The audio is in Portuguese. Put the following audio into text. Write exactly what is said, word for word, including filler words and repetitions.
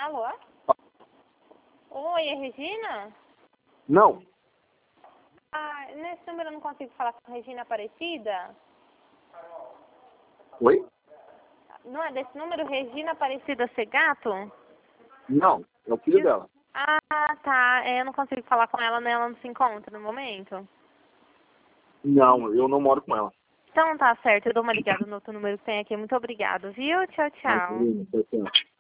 Alô? Oi, é Regina? Não. Ah, nesse número eu não consigo falar com a Regina Aparecida? Oi? Não é desse número, Regina Aparecida Segato? Não, é o filho dela. Ah, tá. É, eu não consigo falar com ela, né? Ela não se encontra no momento. Não, eu não moro com ela. Então tá certo, eu dou uma ligada no outro número que tem aqui. Muito obrigado, viu? Tchau, tchau. Imagina, tchau, tchau.